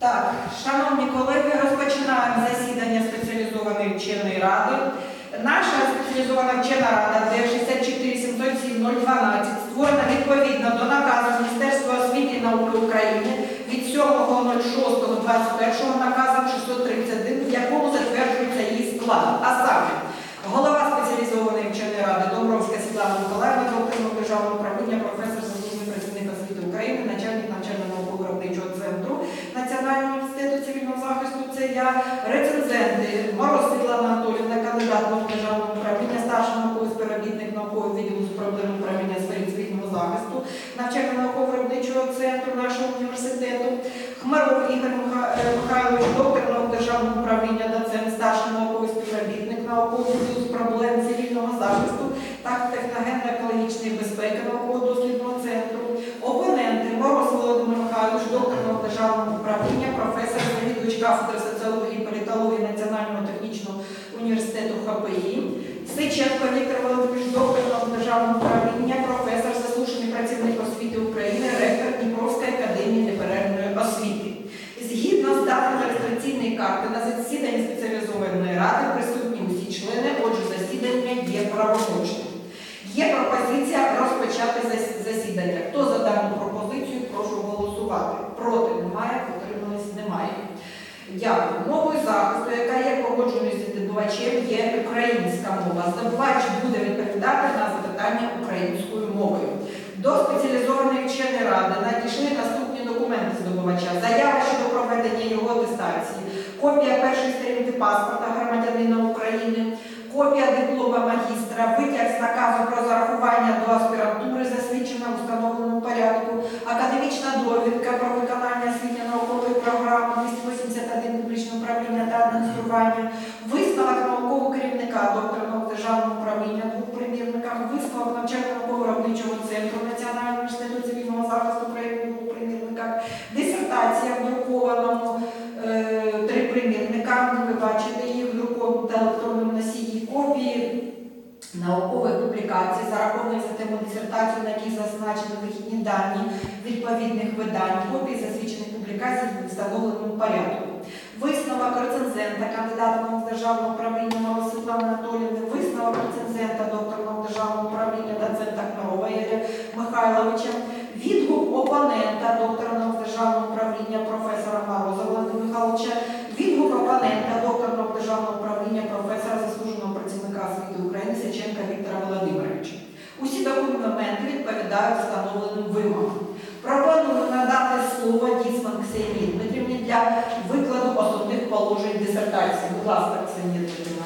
Так, шановні колеги, розпочинаємо засідання спеціалізованої вченої ради. Наша спеціалізована вчена рада Д-64-707-012 створена відповідно до наказу Міністерства освіти і науки України від 7.06.21 наказом 631, в якому затверджується її склад. А саме, голова спеціалізованої вченої ради Домбровська Світлана Миколаївна, доктор державного управління, професор, заслужений працівник освіти України, начальник навчально-науково-виробничого центру Національного університету цивільного захисту, це я, рецензенти Мороз Світлана Анатоліївна, кандидат державного управління, старший науковий співробітник наукового відділу з проблем управління сфері цивільного захисту навчально-науково-виробничого центру нашого університету, Хмаров Ігор Михайлович, доктор наук державного управління, доцент, старший науковий співробітник наукового відділу з проблем цивільного захисту та техногенно-екологічної безпеки науково-дослідного центру, опоненти Мороз Володимир Михайлович, доктор наук державного управління, професор, завідувач кафедри соціології і політології Національного технічного університету ХПІ, Сиченко Віктор Володимирович, доктор наук державного управління, професор, заслужений працівник освіти України, ректор Дніпровської академії неперервної освіти. Згідно з даними реєстраційної карти, на засіданні спеціалізованої ради присутні усі члени, отже, засідання є правомочним. Є пропозиція розпочати засідання. Хто за дану пропозицію, прошу голосувати. Проти немає, утримались немає. Дякую. Мовою захисту, яка є погодженою з здобувачем, є українська мова. Здобувач буде відповідати на запитання українською мовою. До спеціалізованої вченої ради надійшли наступні документи здобувача. Заява щодо проведення його атестації, копія першої сторінки паспорта громадянина України, копія диплома магістра, витяг з наказу про зарахування до аспірантури, засвідчена в установленому порядку, академічна довідка про виконання освітньо-наукової програми 281 публічне управління та адміністрування, висновок наукового керівника, доктора наук державного управління, двох примірниках, висновок навчально-науково-виробничого центру Національного університету цивільного захисту України, двох примірниках, дисертація в друкованому, 3 примірника, ви бачите їх в друкованому та електронному носії, копії наукових публікацій, зарахованих за тему дисертацію, на якій зазначені вихідні дані відповідних видань, копії засвідчених публікацій в встановленому порядку. Висновок рецензента, кандидата наук державного управління Мороз Світлани Анатоліївни, висновок рецензента, доктора наук державного управління, доцента Хмарова Ігоря Михайловича, відгук опонента, доктора наук державного управління, професора Мороза Володимира Михайловича, відгук опонента, доктора наук державного управління, професора, заслуженого працівника освіти України Сиченка Віктора Володимировича. Усі документи відповідають встановленим вимогам. Пропоную надати слово Діцман Ксенії Дмитрівні для викладу основних положень дисертації. Будь ласка, Ксенія Дмитрівна.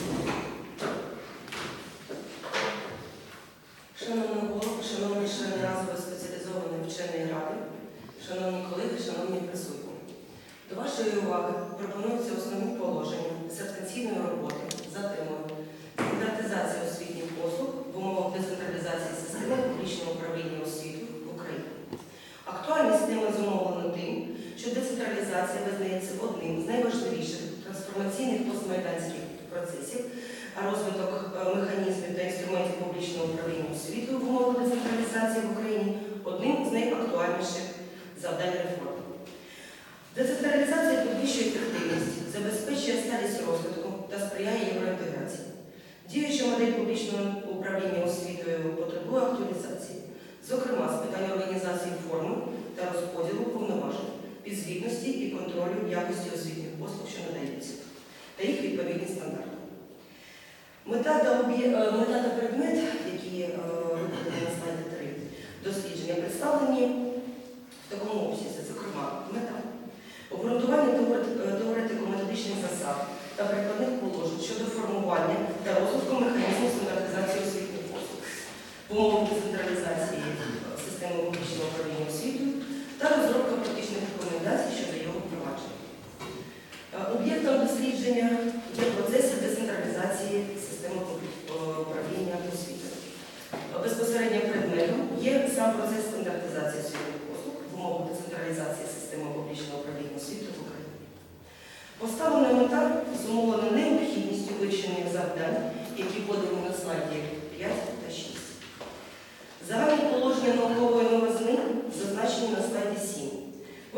Шановний голово, шановні члени разової спеціалізованої вченої ради, шановні колеги, шановні присутні. До вашої уваги пропонуються основні положення дисертаційної роботи за темою стандартизація освітніх послуг в умовах децентралізації системи публічного управління освітою в Україні. Актуальність теми зумовлена тим, що децентралізація визнається одним з найважливіших трансформаційних постмайданських процесів, а розвиток механізмів та інструментів публічного управління освітою в умовах децентралізації в Україні одним з найактуальніших завдань реформи. Децентралізація підвищує ефективність, забезпечує сталість розвитку та сприяє євроінтеграції. Діюча модель публічного управління освітою потребує актуалізації, зокрема з питань організації форми та розподілу повноважень, підзвітності і контролю якості освітніх послуг, що надаються, та їх відповідні стандарти. Мета та предмет, які викладені на слайді 3, дослідження представлені в такому обсязі, зокрема, мета. Обґрунтування теоретико-методичних засад та прикладних положень щодо формування та розвитку механізму стандартизації освітніх послуг, умов децентралізації системи публічного управління освітою та розробка практичних рекомендацій щодо його впровадження. Об'єктом дослідження є процеси децентралізації системи управління освітою. Безпосередньо предметом є сам процес стандартизації освітніх послуг в умовах децентралізації системи публічного управління освітою в Україні. Поставлена мета зумовлена необхідністю вивчених завдань, які подані на слайді 5 та 6. Загальні положення наукової новизни зазначені на слайді 7. Вони визначають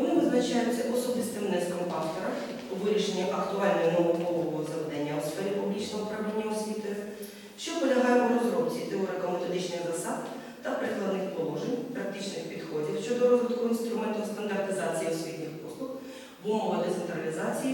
визначаються особистим внеском автора у вирішенні актуального наукового завдання у сфері публічного управління освітою, що полягає у розробці теорико-методичних засад та прикладних положень, практичних підходів щодо розвитку інструменту стандартизації освітніх послуг в умовах децентралізації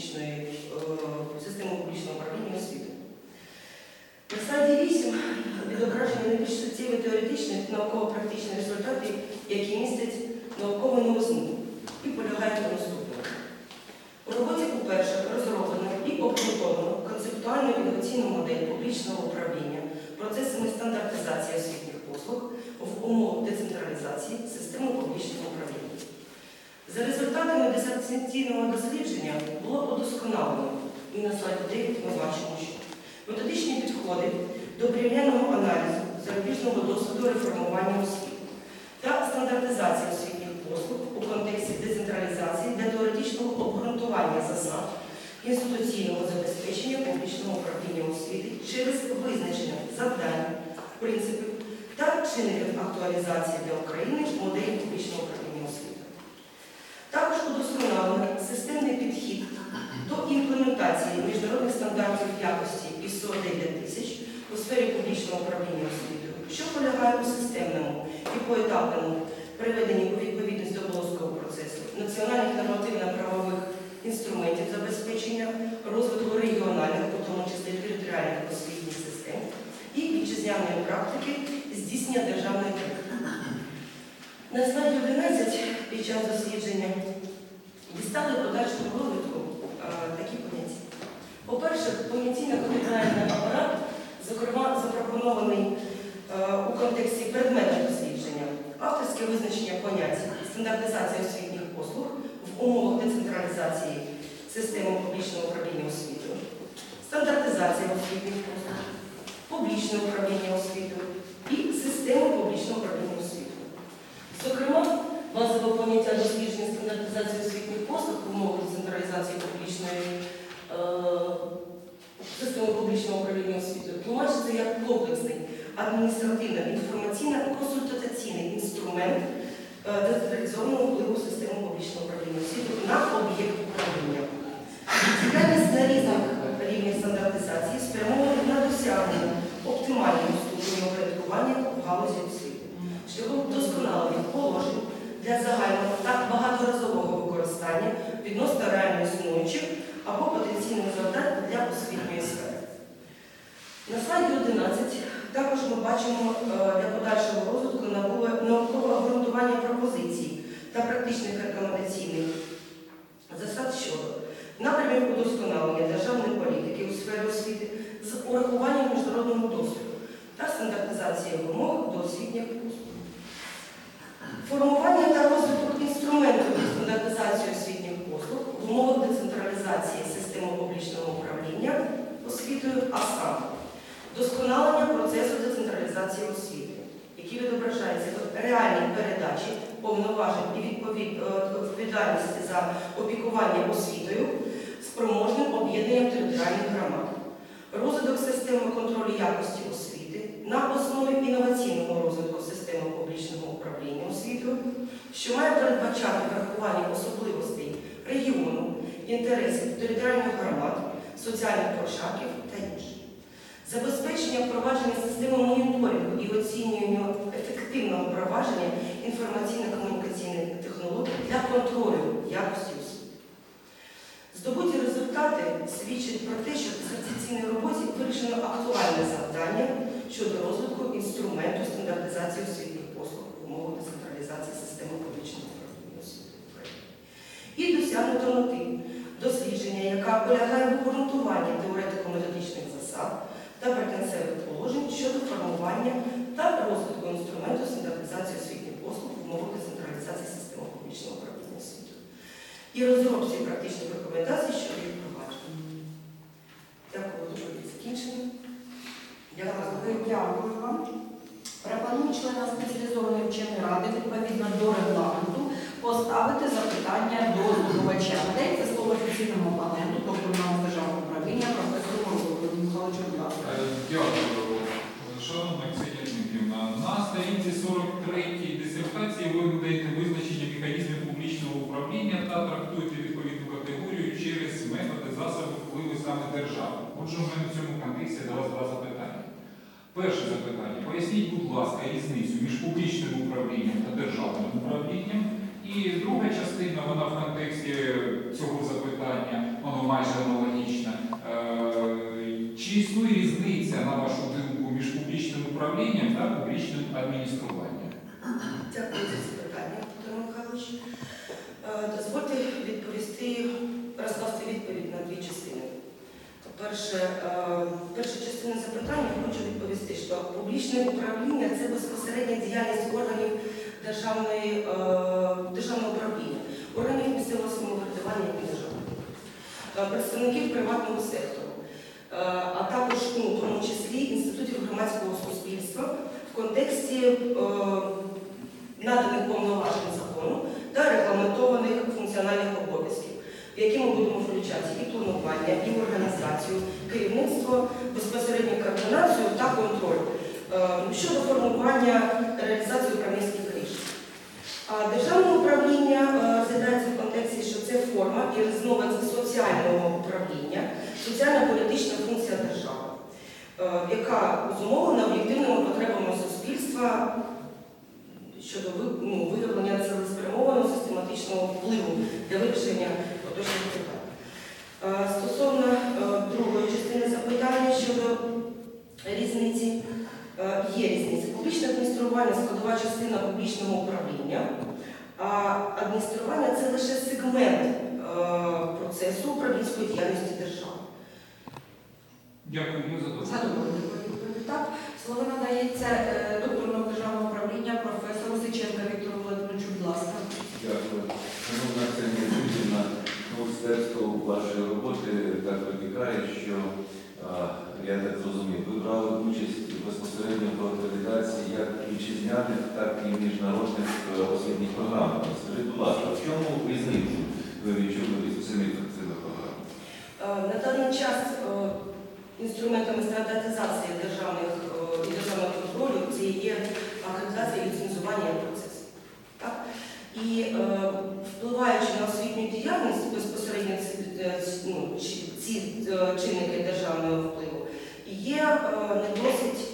системи публічного управління освітою. На слайді 8 відображені найбільш суттєві теоретичні та науково-практичні результати, які містять наукову новизну і полягають у наступному. У роботі, по-перше, розроблено і обґрунтовано концептуальну інноваційну модель публічного управління процесами стандартизації освітніх послуг в умовах децентралізації системи публічного управління. За результатами дисертаційного дослідження було удосконалено, і на слайді 9 ми бачимо, що методичні підходи до порівняльного аналізу зарубіжного досвіду реформування освіти та стандартизації освітніх послуг у контексті децентралізації для теоретичного обґрунтування засад інституційного забезпечення публічного управління освіти через визначення завдань, принципів та чинників актуалізації для України моделі публічного управління освіти. Також удосконалено системний підхід до імплементації міжнародних стандартів якості ISO 9000 у сфері публічного управління освітою, що полягає у системному і поетапному приведенні у відповідність до Болонського процесу національних нормативно-правових інструментів забезпечення розвитку регіональних, у тому числі територіальних освітніх систем і вітчизняної практики здійснення державної політики. На слайді 11 під час дослідження дістали подальшому розвитку такі поняття. По-перше, понятійно-категоріальний апарат, зокрема, запропонований у контексті предмету дослідження, авторське визначення понять стандартизація освітніх послуг в умовах децентралізації системи публічного управління освітою, стандартизація освітніх послуг, публічне управління освітою і система публічного управління освітою. Зокрема, базове поняття дослідження стандартизації освітніх послуг в умовах децентралізації системи публічного управління освітою тлумачиться як комплексний адміністративно-інформаційно-консультаційний інструмент децентралізованого впливу системи публічного управління освітою на об'єкт управління. Діяльність на різних рівнях стандартизації спрямована на досягнення оптимального ступеня упорядкування в галузі освіти, шляхом вдосконалення положень для загального та багаторазового використання відносно реально існуючих або потенційних завдань для освітньої сфери. На слайді 11 також ми бачимо для подальшого розвитку наукове обґрунтування пропозицій та практичних рекомендаційних засад щодо напрямів удосконалення державної політики у сфері освіти з урахуванням міжнародного досвіду та стандартизації вимог до освітніх послуг. Формування та розвиток інструментів стандартизації освітніх послуг в умовах децентралізації системи публічного управління освітою, а саме вдосконалення процесу децентралізації освіти, який відображається в реальній передачі повноважень і відповідальності за опікування освітою спроможним об'єднанням територіальних громад, розвиток системи контролю якості освіти на основі інноваційного розвитку системи публічного управління освітою, що має передбачати врахування особливостей регіону, інтересів територіальних громад, соціальних прошарків та інших. Забезпечення впровадження системи моніторингу і оцінювання ефективного впровадження інформаційно-комунікаційних технологій для контролю якості освіти. Здобуті результати свідчать про те, що в дисертаційній роботі вирішено актуальне завдання щодо розвитку інструменту стандартизації освітніх послуг в умовах децентралізації системи публічного управління освіти України. І досягнуто мети дослідження, яка полягає в обґрунтуванні теоретико-методичних засад та прикінцевих положень щодо формування та розвитку інструменту стандартизації освітніх послуг в умовах децентралізації системи публічного управління освітою і розробці практичних рекомендацій щодо їх впровадження. Дякую, доповідь закінчення. Дякую вам. Пропоную членам спеціалізованої вченої ради відповідно до регламенту поставити запитання до здобувача. Надається слово офіційному опоненту, тобто нам державного управління, професору Володимиру Михайловичу, будь ласка. Дякую. Шановна Ксенія Дмитрівна, на сторінці 43 дисертації ви надаєте визначення механізмів публічного управління саме держави. Отже, у мене в цьому контексті до вас два запитання. Перше запитання. Поясніть, будь ласка, різницю між публічним управлінням та державним управлінням. І друга частина, вона в контексті цього запитання, воно майже аналогічне. Чи існує різниця, на вашу думку, між публічним управлінням та публічним адмініструванням? Дякую за це питання, Петро Михайлович. Дозвольте розкласти відповідь на дві частини. Перша частина запитання я хочу відповісти, що публічне управління – це безпосередня діяльність органів державного управління, органів місцевого самоврядування і держави, представників приватного сектору, а також, в тому числі, інститутів громадського суспільства в контексті наданих повноважень закону та регламентованих функціональних обов'язків, в які ми будемо включати і планування, і організацію, керівництво, безпосередню координацію та контроль щодо формування реалізації управлінських рішень. А державне управління розглядається в контексті, що це форма і різновид соціального управління, соціально-політична функція держави, яка зумовлена об'єктивними потребами суспільства щодо виявлення цілеспрямованого систематичного впливу для вирішення поточних питань. Стосовно другої частини запитання щодо різниці, є різниця. Публічне адміністрування – складова частина публічного управління, а адміністрування – це лише сегмент процесу управлінської діяльності держави. Дякую, Задоволені. Так, слово надається доктору державного управління професору Сиченка Віктору Володимировичу, будь ласка. Дякую. Шановна Ксенія Юріївна, серцю вашої роботи так виникає, що, я так зрозумів, ви брали участь безпосередньо в акредитації як вітчизняних, так і міжнародних освітніх програм. Скажіть, будь ласка, в чому різницю ви відчули від самих цих програм? На даний час інструментами стандартизації державного контролю це є акредитація і ліцензування процесу. Так? І впливаючи на освітню діяльність, безпосередньо ці чинники державного впливу, є не досить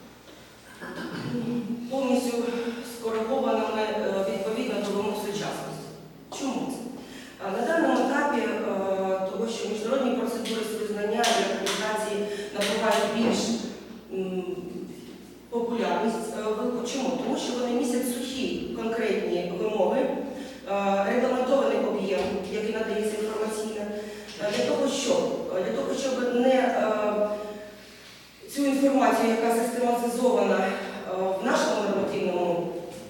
повністю скоригованими відповідно до вимог сучасності. Чому це? На даному етапі того, що міжнародні процедури з визнання і акредитації набувають більш популярність. Чому? Тому що вони містять сухі конкретні вимоги, регламентований об'єм, який надається інформаційно, для того, щоб не цю інформацію, яка систематизована в нашому нормативній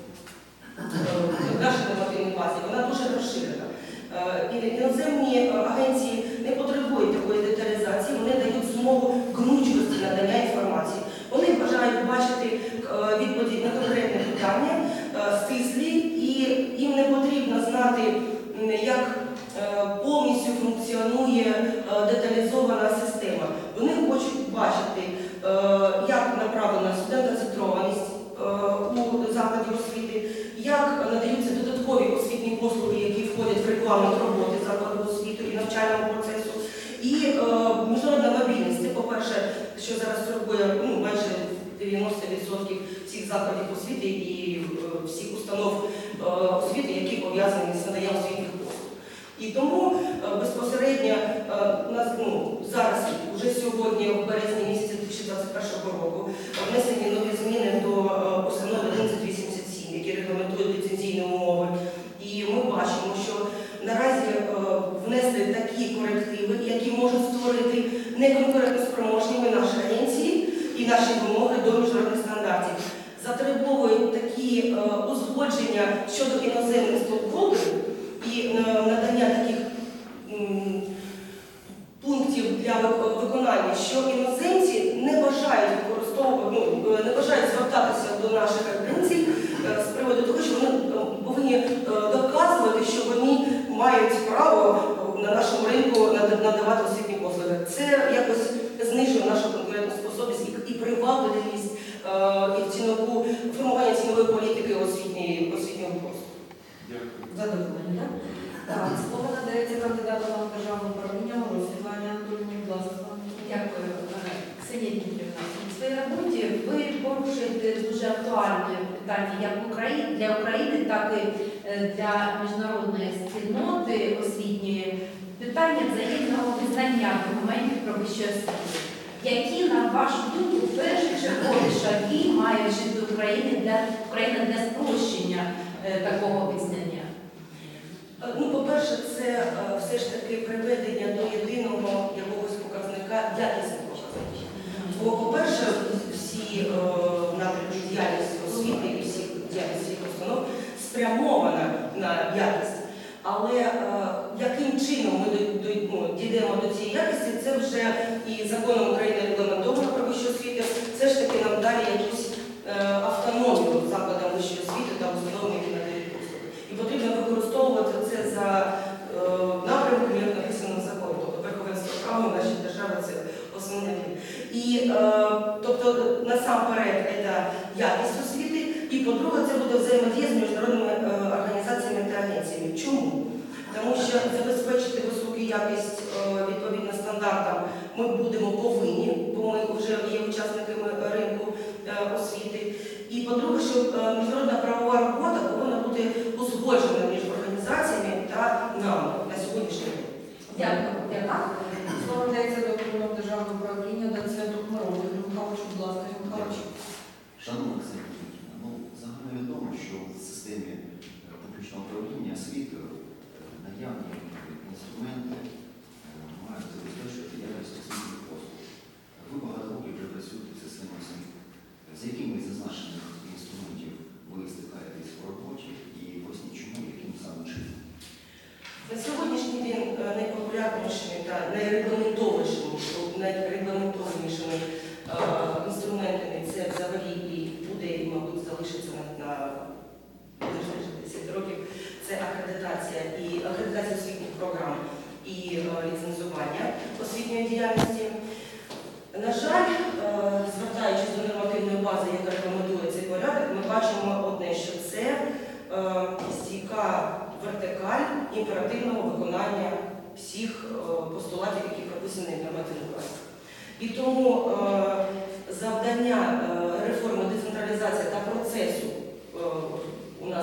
базі, вона дуже розширена. Іноземні агенції не потребують такої деталізації, вони дають змогу гнучкості надання інформації. Вони бажають бачити відповіді на конкретне питання, стислі, і їм не потрібно знати, як повністю функціонує деталізована система. Вони хочуть бачити, як направлена студентоцентрованість у закладі освіти, як надаються додаткові освітні послуги, які входять в регламент роботи закладу освіти і навчального процесу. І міжнародна мобільність – це, по-перше, що зараз турбує майже 90% всіх закладів освіти і всіх установ освіти, які пов'язані з наданням освітніх послуг. І тому безпосередньо зараз, вже сьогодні, в березні місяці 2021 року, внесені нові зміни до постанови 1187, які регламентують ліцензійні умови. І ми бачимо, що наразі внесли такі корективи, які можуть створити неконкурентоспроможніми наші агенції і наші вимоги до міжнародних стандартів. Затребовують такі узгодження щодо іноземних стейкхолдерів і надання таких пунктів для виконання, що іноземці не бажають не бажають звертатися до наших агенцій з приводу того, що вони повинні доказувати, що вони мають право на нашому ринку надавати освітні послуги. Це якось знижує нашу конкурентну способність і привабливість і формування цінової політики освітнього послугу. Дякую. Задоволені, так? Так, слово надається кандидату на державне управління Світлані Анатоліївні, будь У своїй роботі ви порушуєте дуже актуальне питання як для України, так і для міжнародної спільноти освітньої, питання взаємного визнання документів про вищу освіту. Які, на вашу думку, першочергові шаги має вжити Україна для спрощення такого визнання? Ну, по-перше, це все ж таки приведення до єдиного якогось показника, якісних показників. Бо, по-перше, всі напрямки діяльності освіти і всі діяльності установ спрямована на якість. Але яким чином ми дійдемо до цієї якості, це вже і законом України регламентовано про вищу освіту, все ж таки нам далі якусь автономію закладам вищої освіти та установам, які надають послуги. І потрібно використовувати це за напрямком, як написано в законі. Тобто верховенство права в нашій державі – це основне. І, тобто, насамперед, це якість освіти, і, по-друге, це буде взаємодія з міжнародними організаціями та агенціями. Чому? Тому що забезпечити високу якість відповідно стандартам ми будемо повинні, бо ми вже є учасниками ринку освіти. І, по-друге, що міжнародна правова робота повинна бути узгоджена між організаціями та нами на сьогоднішній день. Дякую. Слово надається до Головного державного управління доценту Хмарову. Михайлович, будь ласка, Михайлович. Шановна Оксана Петрівна, загально відомо, що в системі публічного управління освітою наявні інструменти мають забезпечувати якість освітніх послуг. Ви багато років вже працюєте в системі освіти. З якими з зазначених інструментів ви стикаєтесь в роботі і поясніть чому, яким саме чином? На сьогоднішній день найпопулярнішими та найрегламентованішими інструментами це взагалі і буде, і, мабуть, залишиться на 10 років. Це акредитація освітніх програм і ліцензування освітньої діяльності. На жаль, звертаючись до нормативної бази, яка рекомендує цей порядок, ми бачимо одне, що це стійка вертикаль імперативного виконання всіх постулатів, які прописані в нормативній базі. І тому завдання реформи децентралізації та процесу у нас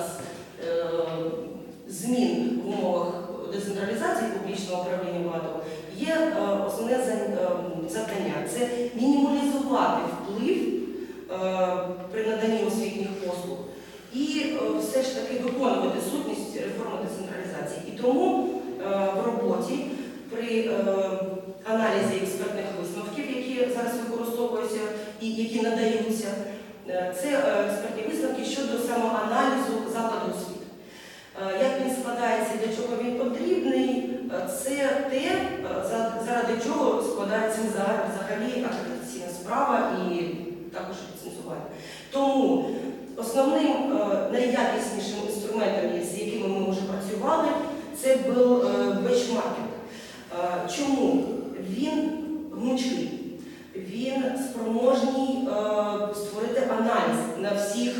змін в умовах децентралізації публічного управління владою є основне завдання – це мінімалізувати вплив при наданні освітніх послуг і все ж таки виконувати сутність реформи децентралізації. І тому в роботі при аналізі експертних висновків, які зараз використовуються і які надаються, це експертні висновки щодо самоаналізу закладу освіти. Як він складається, для чого він потрібний, це те, заради чого складається взагалі акредитаційна справа і також ліцензування. Тому основним найякіснішим інструментом, з якими ми вже працювали, це був бенчмаркінг. Чому? Він гнучкий, він спроможний створити аналіз на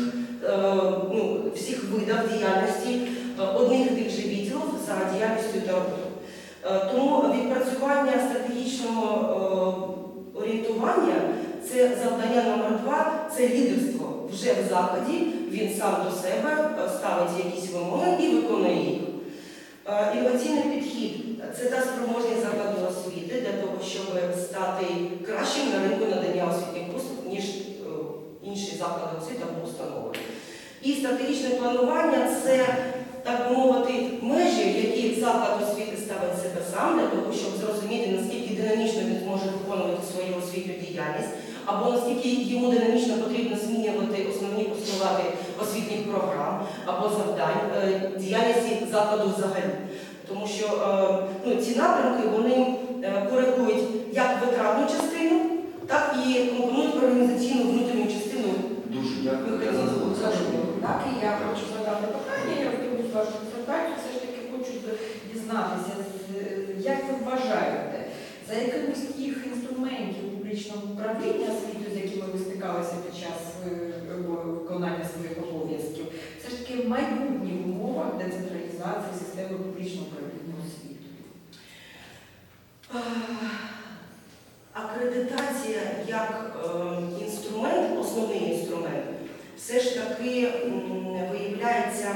всіх видах діяльності одних і тих же відділів за діяльністю та роботою. Тому відпрацювання стратегічного орієнтування – це завдання номер 2, це лідерство вже в закладі, він сам до себе ставить якісь вимоги і виконує їх. Інноваційний підхід – це та спроможність закладу освіти для того, щоб стати кращим на ринку надання освітніх послуг, ніж інші заклади освіти або установи. І стратегічне планування – це, так би мовити, межі, які заклад освіти ставить себе сам, для того, щоб зрозуміти, наскільки динамічно він зможе виконувати свою освітню діяльність, або наскільки йому динамічно потрібно змінювати основні постулати освітніх програм або завдань діяльності закладу взагалі. Тому що ці напрямки, вони коригують як витратну частину, так і компонують організаційну внутрішню частину. Дуже дякую. Я Так, і я хочу задати питання, я розповім вашу презентацію, все ж таки хочу дізнатися, як ви вважаєте, за якимось тих інструментів публічного управління освітою, з якими ви стикалися під час виконання своїх обов'язків, все ж таки в майбутніх умовах децентралізації системи публічного управління освітою? Акредитація як інструмент все ж таки виявляється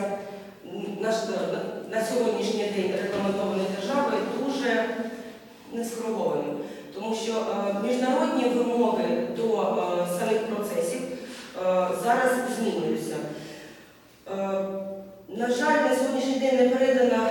на сьогоднішній день регламентований державою дуже нескоригованим. Тому що міжнародні вимоги до самих процесів зараз змінюються. На жаль, на сьогоднішній день не передано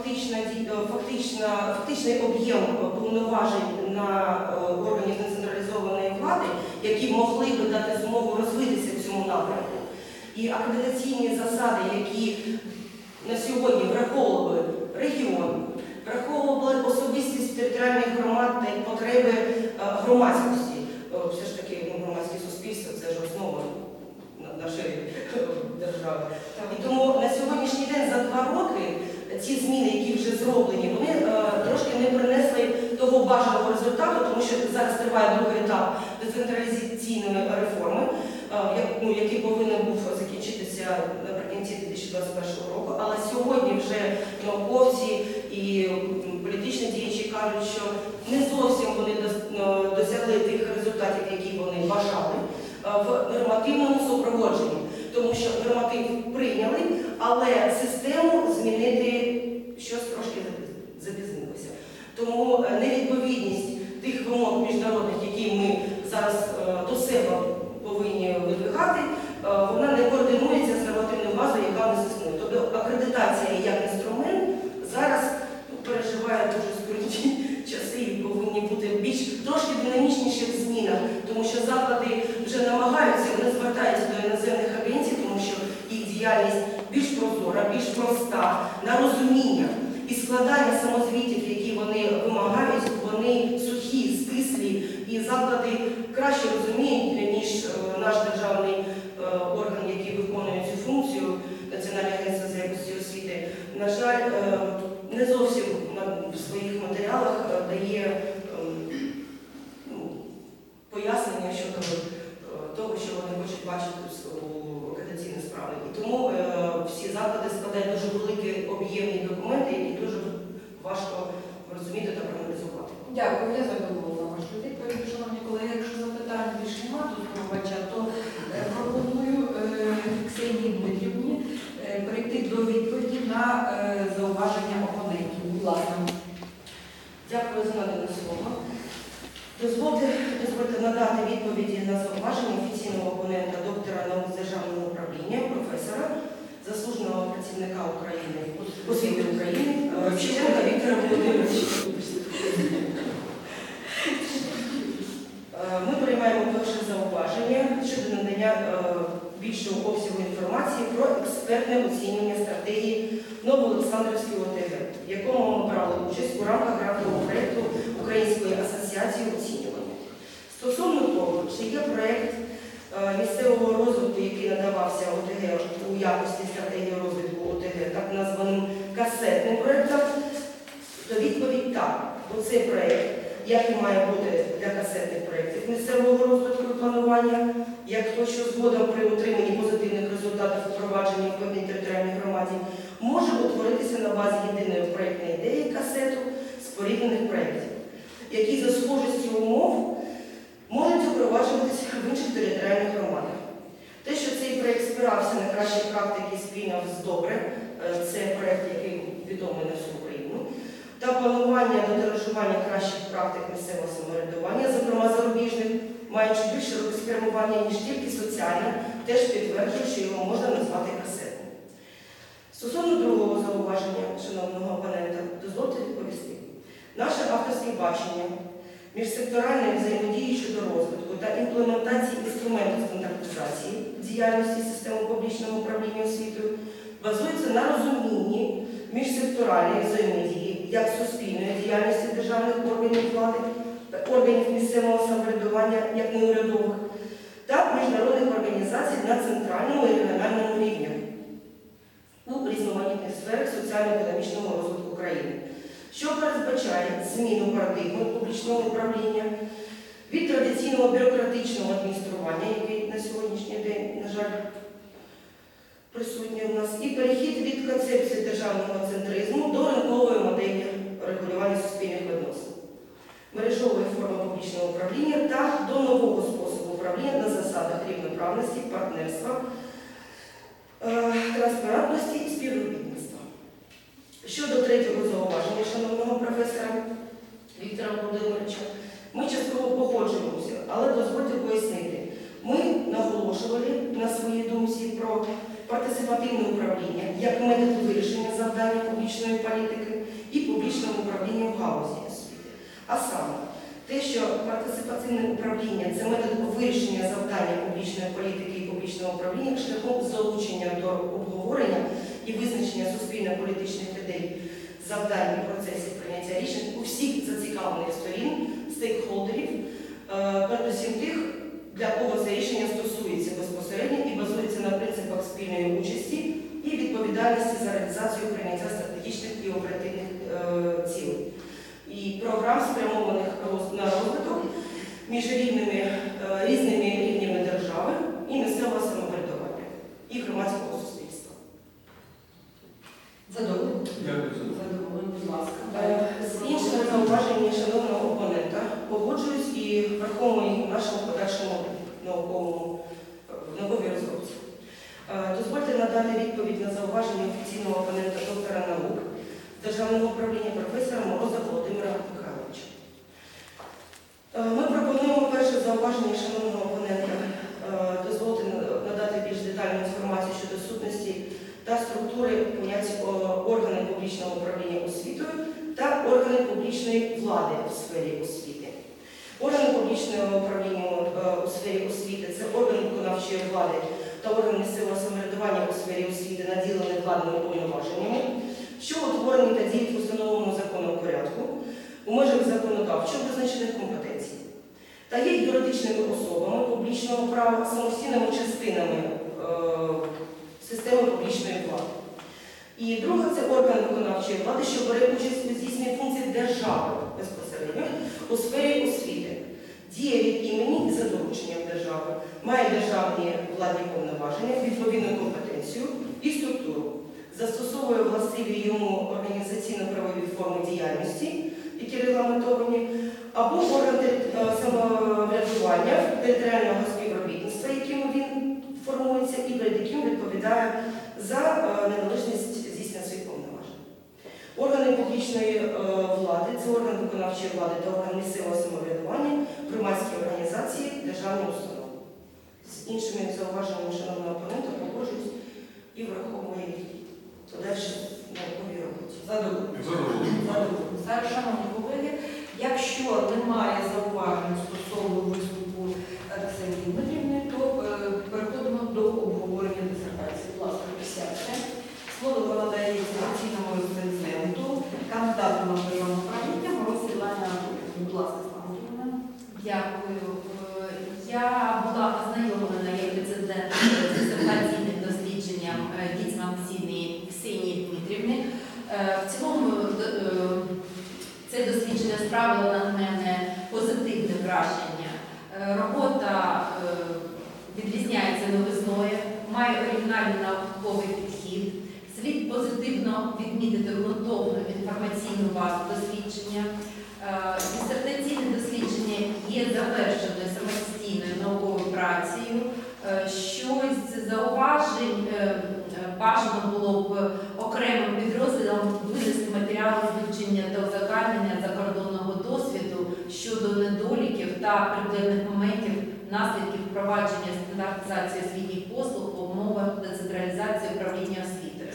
фактичний об'єм повноважень на органів децентралізованої влади, які могли би дати змогу розвитися в цьому напрямку. І акредитаційні засади, які на сьогодні враховували регіон, враховували особистість територіальних громад та потреби громадськості. Все ж таки, громадське суспільство – це ж основа нашої держави. І тому на сьогоднішній день за 2 роки ці зміни, які вже зроблені, вони трошки не принесли того бажаного результату, тому що зараз триває другий етап децентралізаційної реформи, який повинен був закінчитися наприкінці 2021 року. Але сьогодні вже науковці і політичні діячі кажуть, що не зовсім вони досягли тих результатів, які вони бажали в нормативному супроводженні. Тому що норматив прийняли, але систему змінити щось трошки запізнилося. Тому невідповідність тих вимог міжнародних, які ми зараз до себе повинні видвигати, вона не координується з нормативною базою, яка у нас існує. Тобто акредитація як інструмент зараз переживає дуже скрутні часи і повинні бути більш трошки динамічніші в змінах, тому що заклади вже намагаються, вони звертаються до іноземних агенцій, тому що їх діяльність більш прозора, більш проста, на розуміння і складання самозвітів, які вони вимагають, вони сухі, стислі, і заклади краще розуміють, ніж наш державний орган, який виконує цю функцію, Національне агентство з якості освіти. На жаль, не зовсім в своїх матеріалах дає пояснення щодо того, що вони хочуть бачити у акредитаційних справах. І тому всі заклади складають дуже великі об'ємні документи, які дуже важко розуміти та проаналізувати. Дякую, я задоволена вашою відповідь. Шановні колеги, якщо запитань більше немає до слухача, то пропоную Ксенії Дмитрівні перейти до відповіді на зауваження опонентів. Будь ласка. Дякую за надане слово. Дозвольте надати відповіді на зауваження офіційного опонента доктора наук з державного управління, професора, заслуженого працівника України, освіти України, Шевченка Віктора Володимировича. Ми приймаємо перше зауваження щодо надання більшого обсягу інформації про експертне оцінювання стратегії Новоолександрівської ОТГ, в якому ми брали участь у рамках грантового проєкту Української асоціації оцінювання. Стосовно того, чи є проєкт місцевого розвитку, який надавався ОТГ у якості стратегії розвитку ОТГ, так названим касетним проєктом, то відповідь так. Бо цей проєкт, як і має бути для касетних проєктів місцевого розвитку і планування, як то, що згодом при отриманні позитивних результатів впровадження в певній територіальній громаді, може утворитися на базі єдиної проєктної ідеї касету споріднених проєктів, які за схожістю умов можуть впроваджуватися в інших територіальних громадах. Те, що цей проєкт спирався на кращі практики спільно з ДОБРЕ, це проєкт, який відомий на всю Україну, та планування до тиражування кращих практик місцевого самоврядування, зокрема зарубіжних, маючи більш широке спрямування, ніж тільки соціальне, теж підтверджує, що його можна назвати касетним. Стосовно другого зауваження, шановного опонента, дозвольте відповісти. Наше авторське бачення міжсекторальної взаємодії щодо розвитку та імплементації інструментів стандартизації діяльності системи публічного управління освітою базується на розумінні міжсекторальної взаємодії як суспільної діяльності державних органів влади, органів місцевого самоврядування, як неурядових, та міжнародних організацій на центральному і регіональному рівнях у різноманітних сферах соціально-економічного розвитку країни, що передбачає зміну парадигми публічного управління від традиційного бюрократичного адміністрування, який на сьогоднішній день, на жаль, присутній у нас, і перехід від концепції державного центризму до ринкової моделі регулювання суспільних відносин, мережової форми публічного управління та до нового способу управління на засадах рівноправності, партнерства, А саме, те, що партиципаційне управління – це метод вирішення завдання публічної політики і публічного управління шляхом залучення до обговорення і визначення суспільно-політичних ідей, завдань і процесів прийняття рішень у всіх зацікавлених сторін, стейкхолдерів, передусім тих, для кого це рішення стосується безпосередньо і базується на принципах спільної участі і відповідальності за реалізацію прийняття стратегічних і оперативних цілей. І програм, спрямованих на розвиток між різними рівнями держави і місцевого самоврядування, і громадського суспільства. Задоволені? Дякую. Задоволені, будь ласка. З іншими зауваженнями шановного опонента погоджуюсь і враховую їх у нашому подальшому науковій розробці. Дозвольте надати відповідь на зауваження офіційного опонента доктора наук Державного управління професора Мороза Володимира Михайловича. Ми пропонуємо перше зауваження шановного опонента дозволити надати більш детальну інформацію щодо сутності та структури понять органи публічного управління освітою та органи публічної влади у сфері освіти. Органи публічного управління у сфері освіти – це органи виконавчої влади та органи місцевого самоврядування у сфері освіти, наділені владними повноваженнями, що утворені та діють в установленому законом порядку у межах законодавчо визначених компетенцій, та є юридичними особами публічного права, самостійними частинами системи публічної влади. І друге – це орган виконавчої влади, що бере участь у здійсненні функцій держави безпосередньо у сфері освіти, діє від імені і за дорученням держави, має державні владні повноваження, відповідну компетенцію і структуру, застосовує властиві йому організаційно-правові форми діяльності, які регламентовані, або орган самоврядування територіального співробітництва, яким він формується і перед яким відповідає за неналежність здійснення своїх повноважень. Органи публічної влади – це орган виконавчої влади та орган місцевого самоврядування, громадські організації, державні установи. З іншими зауваженнями шановного опонента погоджуюсь і враховую їх подальше науковій роботі. Задоволені. Зараз, шановні колеги, якщо немає зауважень стосовно виступу Ксенії Дмитрівни, то переходимо до обговорення дисертації. Будь ласка, присядьте. Слово надається офіційному рецензенту, кандидату на державне управління Мороз Світлані Анатоліївні. Будь ласка, Світлана. Дякую. Я була ознайомлена як рецензент з дисертаційним дослідженням Діцман Ксенії Дмитрівни. В цілому це дослідження справило на мене позитивне враження. Робота відрізняється новизною, має оригінальний науковий підхід. Слід позитивно відмітити ґрунтовну інформаційну базу дослідження. Дисертаційне дослідження є завершеною самостійною науковою працею. Щось з зауважень бажано було б окремим підрозділом винести матеріали з вивчення та узагальнення закордонного досвіду щодо недоліків та проблемних моментів наслідків впровадження стандартизації освітніх послуг в умовах децентралізації управління освітою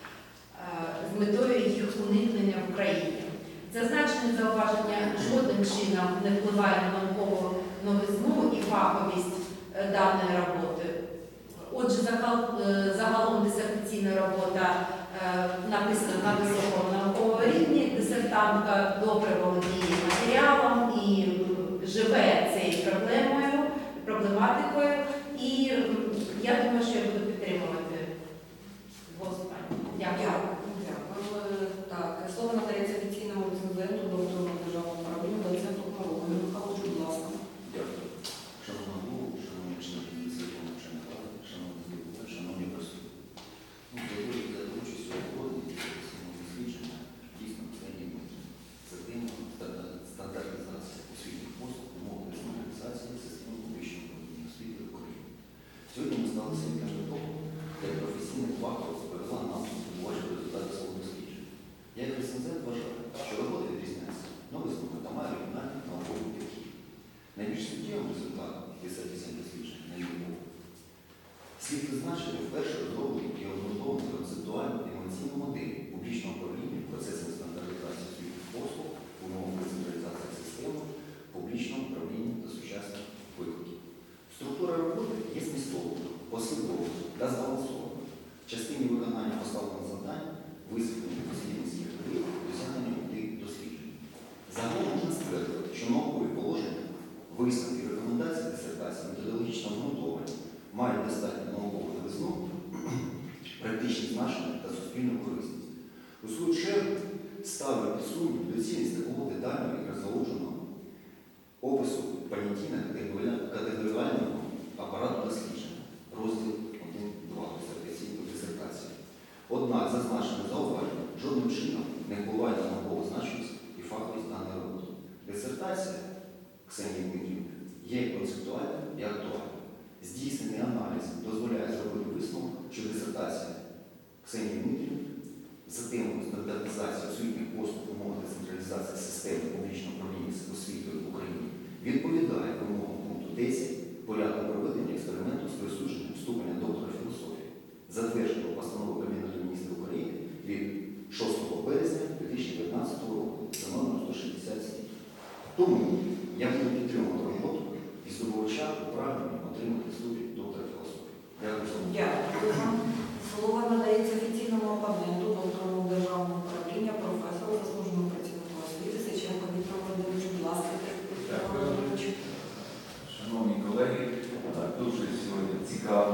з метою їх уникнення в Україні. Зазначені зауваження жодним чином не впливає на наукову новизну і фаховість даної роботи. Отже, загалом дисертаційна робота написана на високому науковому рівні, дисертантка добре володіє матеріалом і живе цією проблематикою. І я думаю, що я буду підтримувати голосування. Дякую. Дякую. Так, слово надається офіційному рецензенту, доктору державного управління, доценту Хмарову. Михайловичу, будь ласка. Дякую. Шановна голову, шановні члени Комісії навчальних рад, шановні депутати, шановні присутні. Дозволити взяти участь у обговоренні цього дослідження дійсно останнім системою стандартизації освітніх послуг, умов децентралізації системи публічного управління освіти Висновки і рекомендації дисертації методологічно обґрунтовані, мають достатньо наукову новизну, практичне значення та суспільну корисність. У свою чергу ставлю під сумнів доцільність такого детального і розгалуженого опису понятійно-категоріального апарату дослідження, розділ 1.2 дисертаційної дисертації. Однак зазначене зауваження жодним чином не впливає на наукову значність і фаховість даної роботи. Дисертація Ксенії Дмитрівни є концептуальною і актуальною. Здійснений аналіз дозволяє зробити висновок, що дисертація Ксенії Дмитрівни за темою стандартизації освітніх послуг в умовах децентралізації системи публічного управління освітою в Україні відповідає вимогам пункту 10 порядку проведення експерименту з присудженням ступеня доктора філософії, затвердженого постановою Кабінету міністрів України від 6 березня 2015 року за номером 167. Тому я буду підтримувати роботу і здобувача у прагненні отримати ступінь доктора філософії. Дякую за увагу. Дякую вам. Слово надається офіційному опоненту, доктору державного управління, професору, заслуженому працівнику освіти Сиченко Віктору Володимировичу. Будь ласка, Віктор Володимирович. Шановні колеги, дуже сьогодні цікаво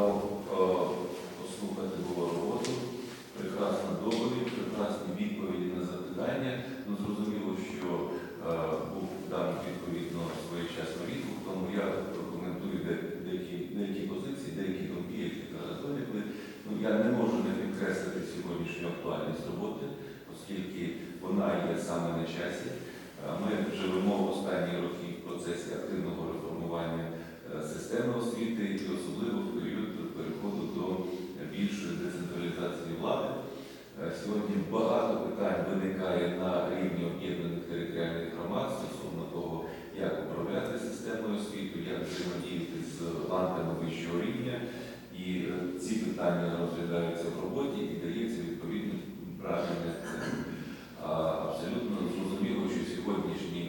послухати було роботу. Прекрасна доповідь, прекрасні відповіді на запитання. Ну, зрозуміло, що був там відповідно своєчасно відгук, тому я прокоментую деякі позиції, деякі думки, які зараз виникли. Ну, я не можу не підкреслити сьогоднішню актуальність роботи, оскільки вона є саме на часі. Ми живемо в останні роки в процесі активного реформування системи освіти і особливо в період переходу до більшої децентралізації влади. Сьогодні багато питань виникає на рівні об'єднаних територіальних громад стосовно того, як управляти системою освіти, як взаємодіяти з ланками вищого рівня. І ці питання розглядаються в роботі і дається відповідно правильний акцент. Абсолютно зрозуміло, що сьогоднішні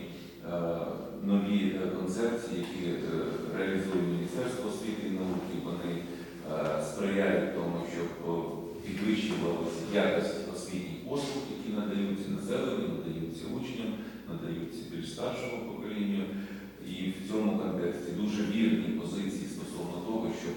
нові концепції, які реалізує Міністерство освіти і науки, вони сприяють тому, щоб підвищувалася якість освітніх послуг, які надаються населенню, надаються учням, надаються більш старшому поколінню. І в цьому контексті дуже вірні позиції стосовно того, щоб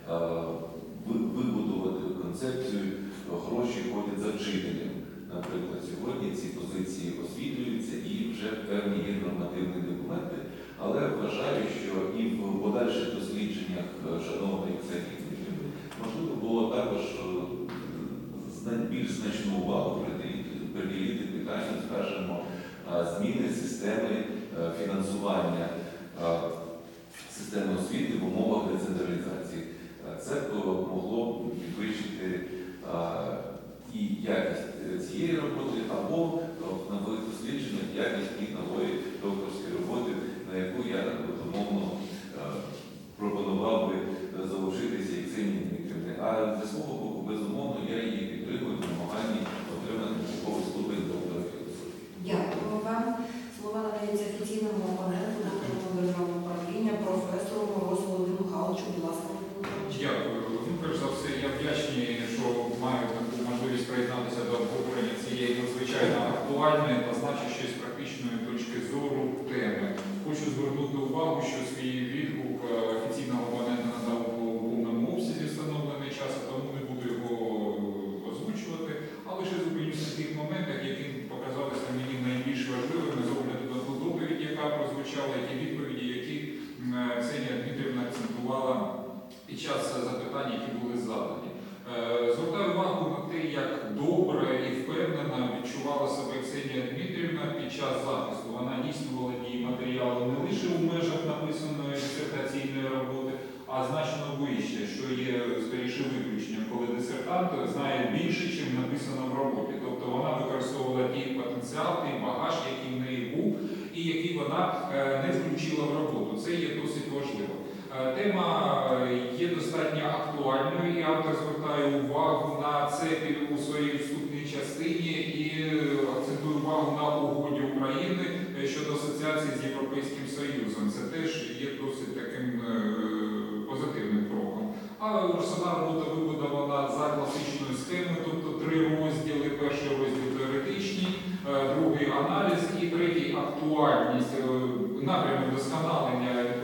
вибудувати концепцію «гроші ходять за вчителем». Наприклад, сьогодні ці позиції освітлюються і вже певні є нормативні документи, але вважаю, що і в подальших дослідженнях шановної Ксенії Дмитрівни можливо було також більш значну увагу приділити питанню, скажімо, зміни системи фінансування системи освіти в умовах децентралізації. Це могло б підвищити і якість цієї роботи, або в нових дослідженнях якість і нової докторської роботи, на яку я безумовно пропонував би залучитися і Ксенії Дмитрівни. А зі свого боку, безумовно, я її підтримую в намаганні отримати науковий ступень доктора філософії. Дякую вам. Слово надається офіційному опоненту, доктору державного управління, професору Морозу Володимиру Михайловичу. Будь ласка, Володимир Михайлович. Дякую. Ну, перш за все, я вдячний, що маю таку можливість приєднатися до обговорення цієї надзвичайно актуальної та значущої з практичної точки зору теми. Хочу звернути увагу, що свій відгук офіційного опонента надав у повному обсязі встановлений час, тому не буду його озвучувати, а лише зупинюся на тих моментах, які показалися мені найбільш важливими з огляду на ту доповідь, яка прозвучала, і ті відповіді, які Ксенія Дмитрівна акцентувала під час запитань, які були задані. Звертаю увагу на те, як добре і впевнено відчувала себе Ксенія Дмитрівна під час захисту. Вона дійсно володіє матеріалом не лише у межах написаної дисертаційної роботи, а значно вище, що є скоріше виключенням, коли дисертант знає більше, ніж написано в роботі. Тобто вона використовувала ті потенціал, той багаж, який в неї був, і який вона не включила в роботу. Це є досить важливо. Тема є достатньо актуальною, і автор звертає увагу на це у своїй вступній частині і акцентує увагу на угоді України щодо асоціації з Європейським Союзом. Це теж є досить таким позитивним кроком. Але сама робота вибудована за класичною схемою, тобто 3 розділи. Перший розділ теоретичний, другий аналіз і третій актуальність, напрямок вдосконалення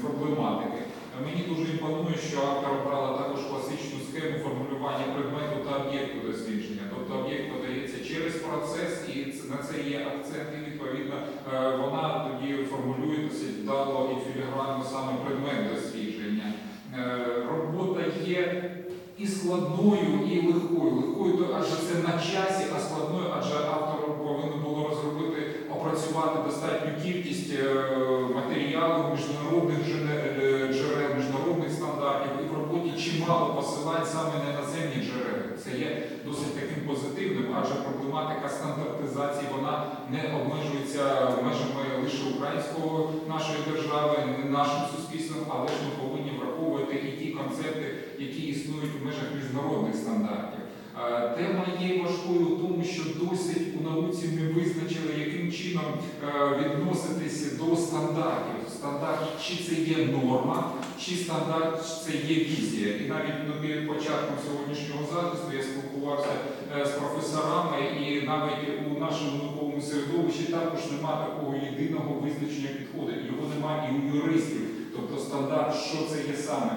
проблематики. Мені дуже імпонує, що автор обрала також класичну схему формулювання предмету та об'єкту дослідження. Тобто об'єкт подається через процес, і на це є акцент, і відповідно вона тоді формулює досить вдало і філігранно саме предмет дослідження. Робота є і складною, і легкою. Легкою, адже це на часі, а складною, адже автору повинно було розробити, опрацювати достатню кількість матеріалу, міжнародних джерел, міжнародних стандартів, і в роботі чимало посилань саме на іноземні джерела. Це є досить таким позитивним, адже проблематика стандартизації, вона не обмежується межами лише українського нашої держави, нашим суспільством, але ж ми повинні враховувати і ті концепти, які існують у межах міжнародних стандартів. Тема є важкою в тому, що досить у науці не визначили, яким чином відноситися до стандартів. Стандарт, чи це є норма, чи стандарт це є візія. І навіть перед початком сьогоднішнього захисту я спілкувався з професорами, і навіть у нашому науковому середовищі також немає такого єдиного визначення підходу. Його немає і у юристів. Тобто стандарт, що це є саме.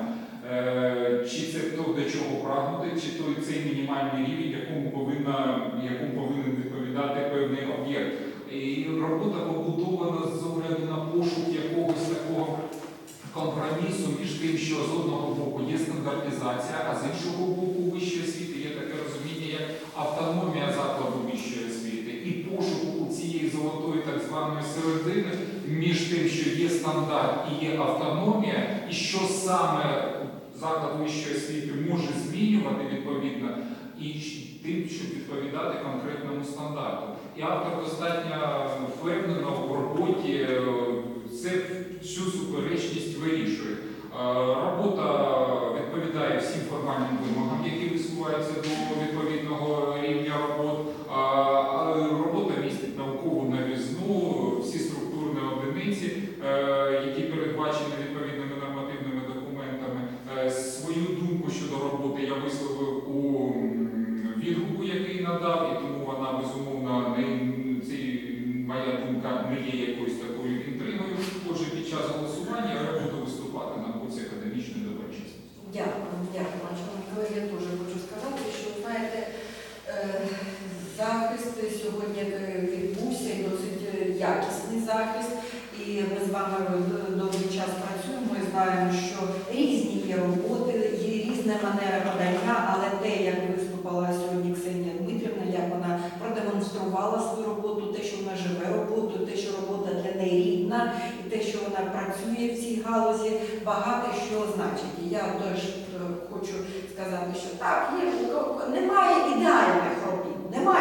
Чи це то, до чого прагнути, чи той цей мінімальний рівень, якому повинен відповідати певний об'єкт. І робота побудована з огляду на пошук якогось такого компромісу між тим, що з одного боку є стандартизація, а з іншого боку у вищої освіти є таке розуміння, як автономія закладу вищої освіти. І пошук у цієї золотої так званої середини між тим, що є стандарт і є автономія, і що саме заклад вищої освіти може змінювати відповідно, і тим, щоб відповідати конкретному стандарту. І автор достатньо впевнено в роботі цю суперечність вирішує. Робота відповідає всім формальним вимогам, які висуваються до відповідного рівня робот. Робота містить наукову новизну, всі структурні одиниці, які передбачені відповідними нормативними документами. Свою думку щодо роботи я висловив у відгуку, який надав, і тому вона, безумовно, моя думка не є якоюсь такою інтригою. Отже, під час голосування я буду виступати на боці академічної доброчесності. Дякую, шановні колеги. Я теж хочу сказати, що, знаєте, захист сьогодні відбувся, і досить якісний захист. І ми з вами довгий час працюємо і знаємо, що різні є роботи, є різна манера подання, але те, як виступала сьогодні Ксенія Дмитрівна, як вона продемонструвала свою роботу, те, що вона живе роботу, те, що робота для неї рідна, і те, що вона працює в цій галузі, багато що значить. І я теж хочу сказати, що так, немає ідеальних робіт,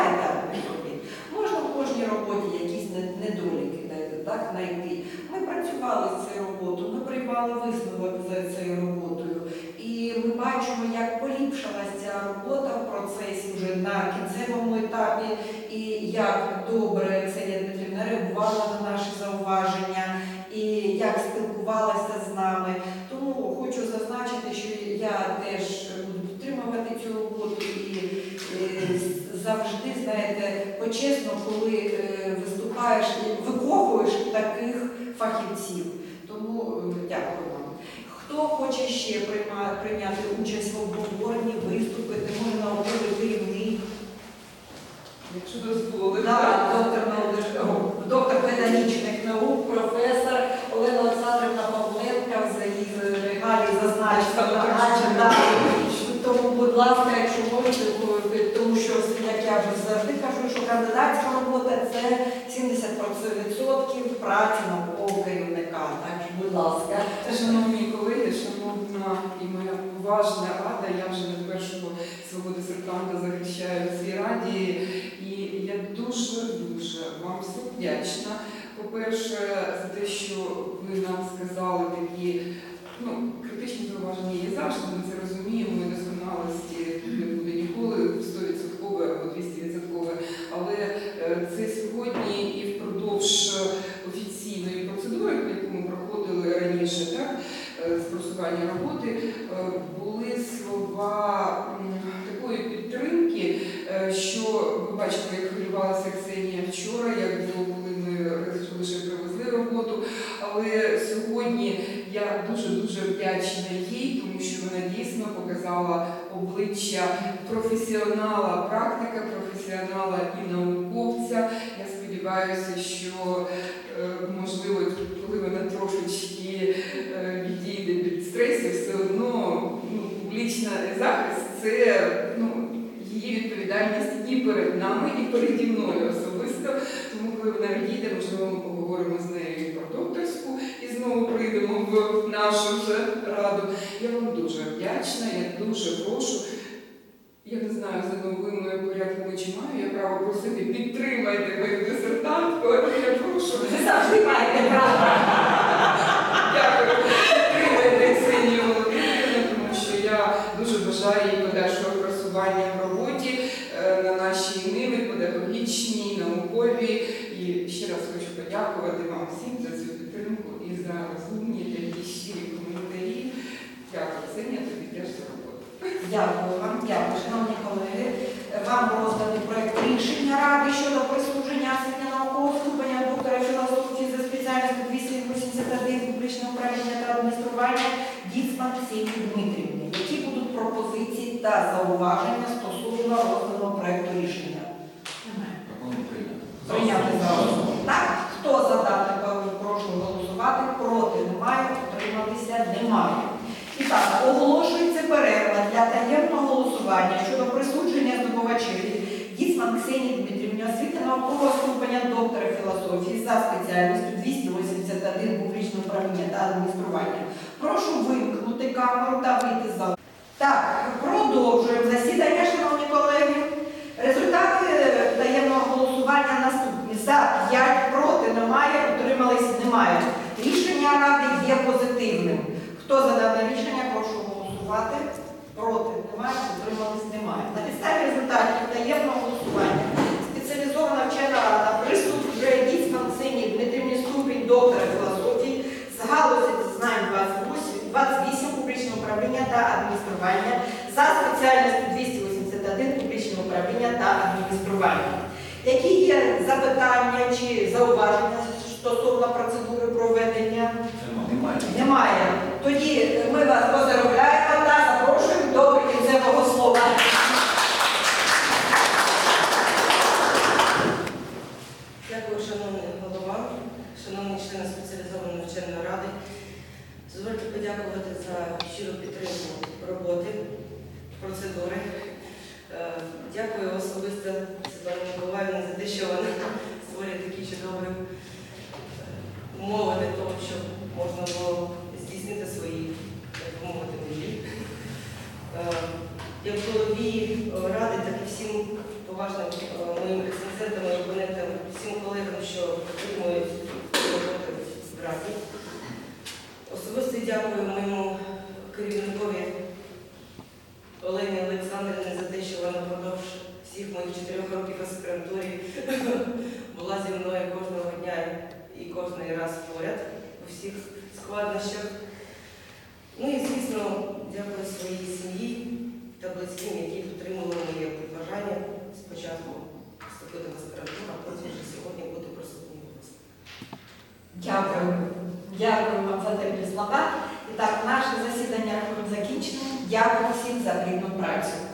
Можна в кожній роботі якісь недоліки знайти. Ми працювали з цією роботою, ми приймали висновок за цією роботою. І ми бачимо, як поліпшилася ця робота в процесі вже на кінцевому етапі, і як добре Ксенія Дмитрівна реагувала на наші зауваження, і як спілкувалася з нами. Тому хочу зазначити, що я теж буду підтримувати цю роботу і завжди, знаєте, почесно, коли виступаєш і викопуєш таких фахівців. Тому дякую вам. Хто хоче ще прийняти участь в обговоренні, виступити, може науковий керівник? Якщо дозволите. Доктор педагогічних наук, професор Олена Олександрівна Павленка, за її регалії зазначена. Тому, будь ласка, якщо можете, тому що, як я вже завжди кажу, що кандидатська робота – це 70% праці наукового керівника. Так, будь ласка. Шановні колеги, шановна і моя поважна рада, я вже не першого свого дисертанта захищаю в цій раді, і я дуже вам все вдячна. По-перше, за те, що ви нам сказали такі критичні зауваження є завжди, ми це розуміємо, і досконалості не буде ніколи 100% або 200%, але це сьогодні і впродовж офіційної процедури, яку ми проходили раніше, так, з просування роботи, були слова такої підтримки, що ви бачите, як хвилювалася Ксенія вчора, як було, коли ми лише привезли роботу, але сьогодні я Я дуже вдячна їй, тому що вона дійсно показала обличчя професіонала, практика, професіонала і науковця. Я сподіваюся, що, можливо, коли вона трошечки відійде від стресу, все одно публічний захист – це її відповідальність і перед нами, і переді мною особисто. Тому, коли вона відійде, можливо, ми поговоримо з нею і про докторську, і знову прийдемо в нашу вже раду. Я вам дуже вдячна, я дуже прошу. Я не знаю, за новими порядками чи маю я право просити, підтримайте мою дисертантку, але я прошу. Ви завжди маєте право. Дякую. Підтримайте Ксенію Володимирівну, тому що я дуже бажаю їй подальшого просування в роботі на нашій ниві педагогічній, науковій. І ще раз хочу подякувати вам всім за цю підтримку і за розумні такі щирі коментарі. Дякую, Ксенія, тобі теж за роботу. Дякую вам, дякую, шановні колеги. Вам розданий проект рішення Ради щодо присудження освітньо-наукового ступеня доктора філософії за спеціальністю 281 публічне управління та адміністрування Діцман Ксенії Дмитрівні. Які будуть пропозиції та зауваження стосовно розданого проекту рішення? Пропоную прийняти. Прийняти за основу. Так, хто за дане, прошу голосувати, проти немає, утриматися немає. І так, оголошується перерва для таємного голосування щодо присудження здобувачеві Діцман Ксенії Дмитрівні освіти наукового ступеня доктора філософії за спеціальністю 281 публічне управління та адміністрування. Прошу вимкнути камеру та вийти з залу. Так, продовжуємо засідання, шановні колеги. Результати таємного голосування наступні. За 5, проти немає, утримались немає. Рішення Ради є позитивним. Хто за дане рішення, прошу голосувати. Проти немає, утримались немає. На підставі результатів таємного голосування спеціалізована вчена рада присуджує Діцман Ксенії Дмитрівні ступінь доктора філософії з галузі знань 28 публічне управління та адміністрування за спеціальністю 281 публічне управління та адміністрування. Які є запитання чи зауваження стосовно процедури проведення? Немає. Немає. Тоді ми вас поздравляємо та запрошуємо до прикінцевого слова. Дякую, шановний голова, шановні члени спеціалізованої вченої ради. Дозвольте подякувати за щиру підтримку роботи, процедури. Дякую особисто Світлані Миколаївні за те, що вона створює такі чудові умови для того, щоб можна було здійснити свої, так би мовити, мрії. Як голові ради, так і всім поважним моїм рецензентам і опонентам, всім колегам, що підтримують роботу в раді. Особисто дякую моєму керівникові Олені Олександрівні за те, що вона впродовж всіх моїх 4 років в аспірантурі була зі мною кожного дня і кожний раз поряд у всіх складнощах. Ну і, звісно, дякую своїй сім'ї та близьким, які підтримували моє бажання спочатку вступити в аспірантуру, а потім вже сьогодні бути присутнім у вас. Дякую. Дякую вам за теплі слова. І так, наше засідання закінчено. Дякую всім за плідну працю.